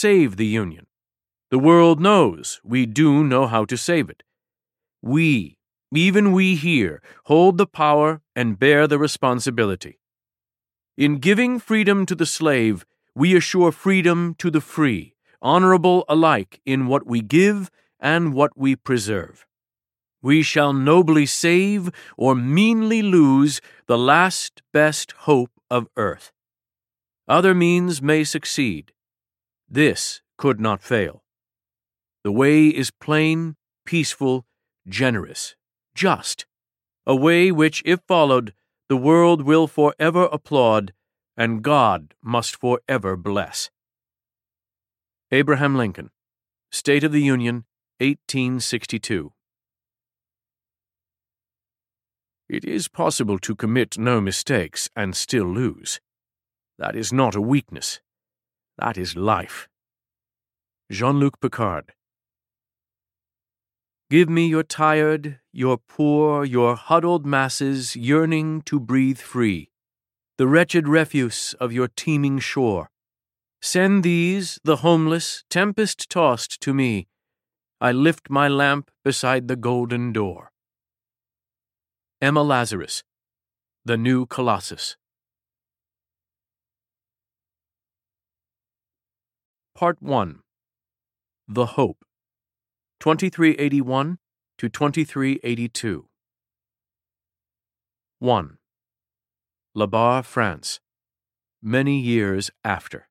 save the Union. The world knows we do know how to save it. We, even we here, hold the power and bear the responsibility. In giving freedom to the slave, we assure freedom to the free, honorable alike in what we give and what we preserve. We shall nobly save or meanly lose the last best hope of earth. Other means may succeed. This could not fail. The way is plain, peaceful, generous, just, a way which, if followed, the world will forever applaud, and God must forever bless. Abraham Lincoln, State of the Union, 1862. It is possible to commit no mistakes and still lose. That is not a weakness. That is life. Jean-Luc Picard. Give me your tired, your poor, your huddled masses yearning to breathe free, the wretched refuse of your teeming shore. Send these, the homeless, tempest-tossed, to me. I lift my lamp beside the golden door. Emma Lazarus, The New Colossus. Part 1. The Hope, 2381 to 2382. 1. La Barre, France. Many years after.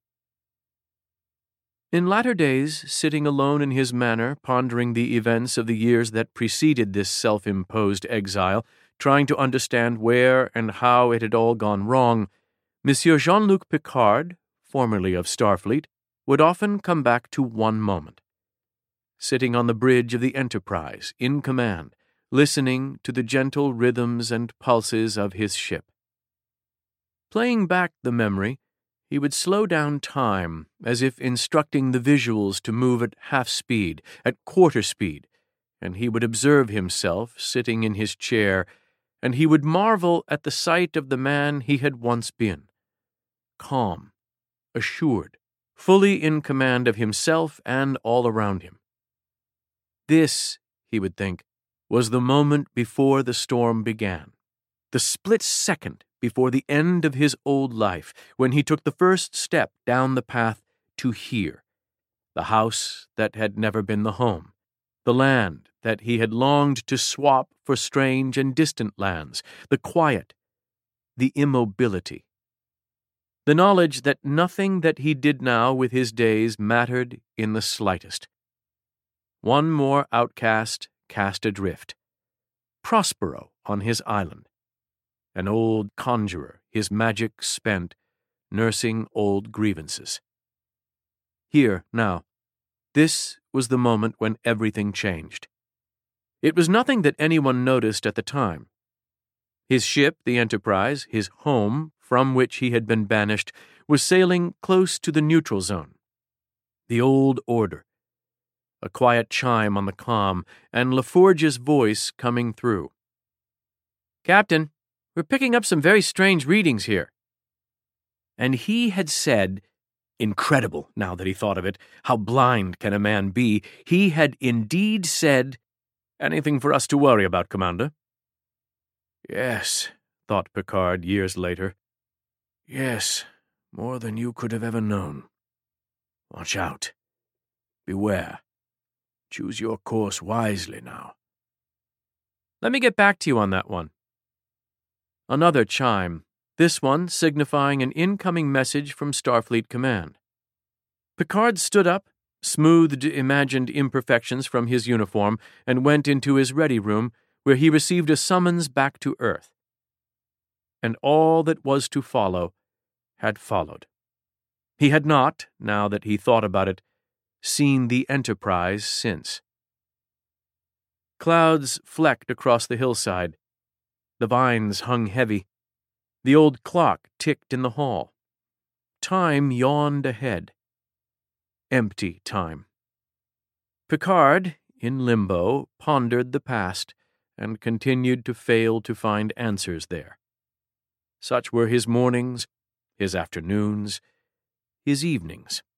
In latter days, sitting alone in his manor, pondering the events of the years that preceded this self-imposed exile, trying to understand where and how it had all gone wrong, Monsieur Jean-Luc Picard, formerly of Starfleet, would often come back to one moment. Sitting on the bridge of the Enterprise, in command, listening to the gentle rhythms and pulses of his ship. Playing back the memory, he would slow down time, as if instructing the visuals to move at half speed, at quarter speed, and he would observe himself sitting in his chair, and he would marvel at the sight of the man he had once been. Calm, assured, fully in command of himself and all around him. This, he would think, was the moment before the storm began, the split second before the end of his old life, when he took the first step down the path to here, the house that had never been the home, the land that he had longed to swap for strange and distant lands, the quiet, the immobility. The knowledge that nothing that he did now with his days mattered in the slightest. One more outcast cast adrift. Prospero on his island. An old conjurer, his magic spent, nursing old grievances. Here, now, this was the moment when everything changed. It was nothing that anyone noticed at the time. His ship, the Enterprise, his home, from which he had been banished, was sailing close to the neutral zone. The old order. A quiet chime on the comm, and LaForge's voice coming through. "Captain, we're picking up some very strange readings here." And he had said, incredible now that he thought of it, how blind can a man be, he had indeed said, "Anything for us to worry about, Commander?" Yes, thought Picard years later. Yes, more than you could have ever known. Watch out. Beware. Choose your course wisely now. Let me get back to you on that one. Another chime, this one signifying an incoming message from Starfleet Command. Picard stood up, smoothed imagined imperfections from his uniform, and went into his ready room, where he received a summons back to Earth. And all that was to follow had followed. He had not, now that he thought about it, seen the Enterprise since. Clouds flecked across the hillside. The vines hung heavy. The old clock ticked in the hall. Time yawned ahead. Empty time. Picard, in limbo, pondered the past and continued to fail to find answers there. Such were his mornings, his afternoons, his evenings.